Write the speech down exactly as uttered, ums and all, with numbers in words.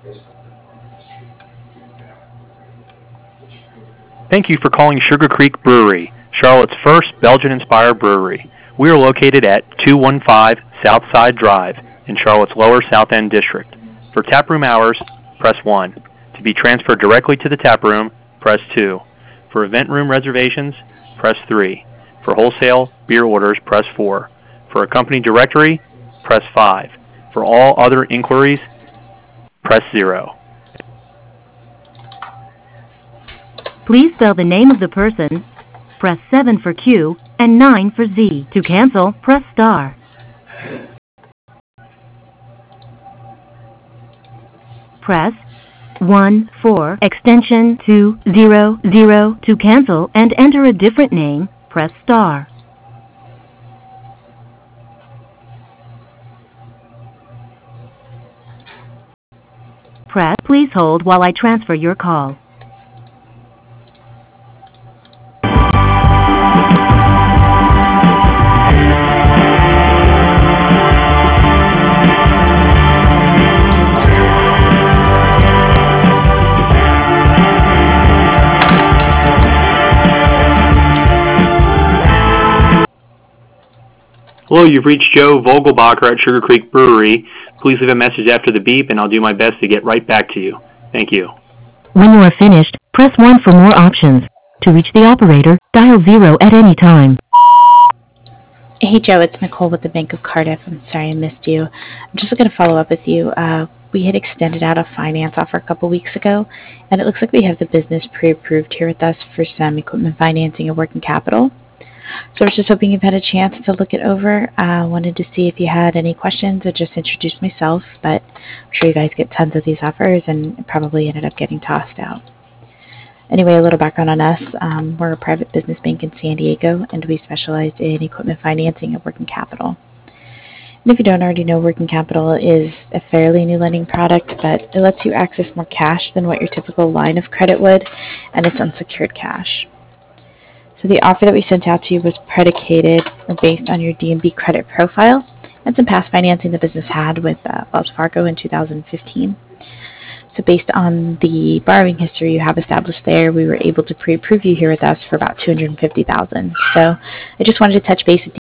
Thank you for calling Sugar Creek Brewery, Charlotte's first Belgian-inspired brewery. We are located at two one five Southside Drive in Charlotte's Lower South End District. For taproom hours, press one. To be transferred directly to the taproom, press two. For event room reservations, press three. For wholesale beer orders, press four. For a company directory, press five. For all other inquiries, press zero. Please spell the name of the person. Press seven for Q and nine for Z. To cancel, press star. Press one for extension two zero zero. To cancel and enter a different name, press star. Press. Please hold while I transfer your call. Hello, you've reached Joe Vogelbacher at Sugar Creek Brewery. Please leave a message after the beep, and I'll do my best to get right back to you. Thank you. When you are finished, press one for more options. To reach the operator, dial zero at any time. Hey Joe, it's Nicole with the Bank of Cardiff. I'm sorry I missed you. I'm just going to follow up with you. Uh, we had extended out a finance offer a couple weeks ago, and it looks like we have the business pre-approved here with us for some equipment financing and working capital. So I was just hoping you've had a chance to look it over. I uh, wanted to see if you had any questions. I just introduced myself, but I'm sure you guys get tons of these offers and it probably ended up getting tossed out. Anyway, a little background on us. Um, we're a private business bank in San Diego, and we specialize in equipment financing and working capital. And if you don't already know, working capital is a fairly new lending product, but it lets you access more cash than what your typical line of credit would, and it's unsecured cash. So the offer that we sent out to you was predicated or based on your D and B credit profile and some past financing the business had with uh, Wells Fargo in two thousand fifteen. So based on the borrowing history you have established there, we were able to pre-approve you here with us for about two hundred fifty thousand dollars. So I just wanted to touch base with